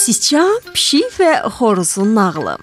Siçan, pişik və xoruzun nağılı.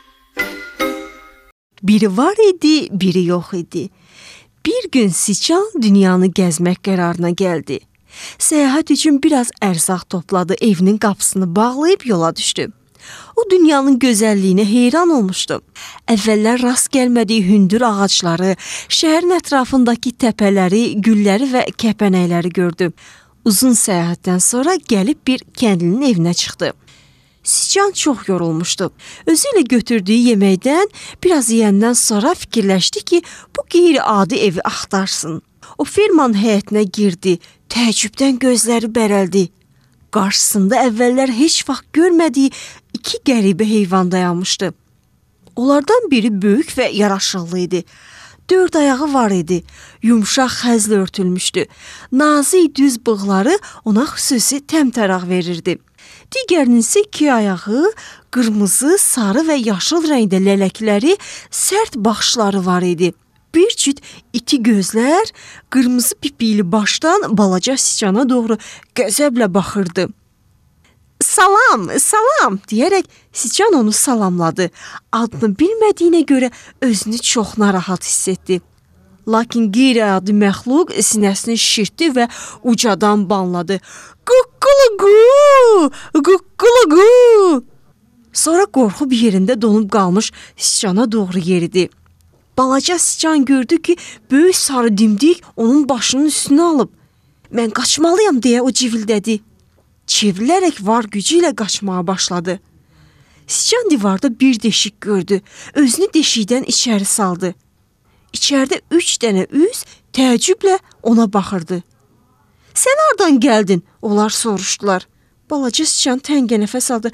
Biri var idi, biri yox idi. Bir gün siçan dünyanı gəzmək qərarına gəldi. Səyahət üçün biraz ərzaq topladı, evinin qapısını bağlayıb yola düşdü. O dünyanın gözəlliyinə heyran olmuşdu. Əvvəllər rast gəlmədiyi hündür ağacları, şəhərin ətrafındakı təpələri, gülləri və kəpənəkləri gördü. Uzun səyahətdən sonra gəlib bir kəndlinin evinə çıxdı. Siçan çox yorulmuşdu. Özü ilə götürdüyü yeməkdən biraz yeyəndən sonra fikirləşdi ki, bu qeyri-adi evi axtarsın. O fermanın həyətinə girdi, təəccübdən gözləri bərəldi. Qarşısında əvvəllər heç vaxt görmədiyi iki qəribə heyvan dayanmışdı. Onlardan biri böyük və yaraşıqlı idi. 4 ayağı var idi, yumşaq xəzlə örtülmüşdü. Nazik düz bığları ona xüsusi təmtəraq verirdi. Digərinin isə 2 ayağı, qırmızı, sarı və yaşıl rəngdə lələkləri, sərt baxışları var idi. Bir cüt iti gözlər, qırmızı pipikli başdan balaca siçana doğru qəzəblə baxırdı. Salam, salam deyərək siçan onu salamladı. Adını bilmədiyinə görə özünü çox narahat hiss etdi. Lakin qeyri-adi məxluq sinəsini şişirtdi və ucadan banladı. Quqquluqu, quqquluqu. Sonra qorxub yerində donub qalmış siçana doğru yeridi. Balaca siçan gördü ki, böyük sarı dimdik onun başının üstünə alıb. Mən qaçmalıyam deyə o civildədi. Çevrilərək var gücü ilə qaçmağa başladı. Siçan divarda bir deşik gördü. Özünü deşikdən içəri saldı. İçəridə 3 dənə üz təəccüblə ona baxırdı. Sən hardan gəldin? Onlar soruşdular. Balaca siçan təngə nəfəs aldı.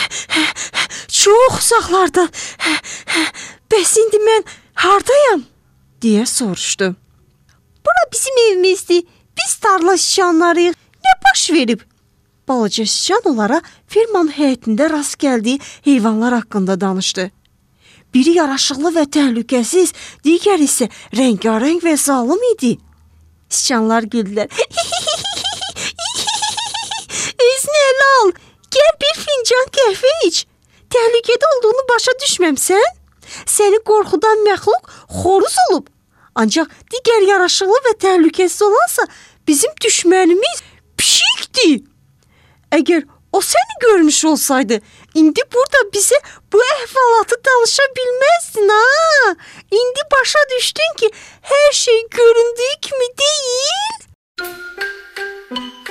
Çox uzaqlardan. Bəs indi mən hardayam? Deyə soruşdu. Bura bizim evimizdir. Biz tarla siçanlarıyıq. Nə baş verib? Balaca siçan onlara fermanın həyətində rast gəldiyi heyvanlar haqqında danışdı. Biri yaraşıqlı və təhlükəsiz, digəri isə rəngarəng və zalım idi. Siçanlar güldülər. Özünü ələ al, gəl bir fincan qəhvə iç. Təhlükədə olduğunu başa düşməmsən? Səni qorxudan məxluq xoruz olub. Ancaq digər yaraşıqlı və təhlükəsiz olansa bizim düşmənimiz pişikdir. Əgər o səni görmüş olsaydı, indi burada bizə bu əhvalatı danışa bilməzdin, ha? İndi başa düşdün ki, hər şey göründüyü kimi deyil.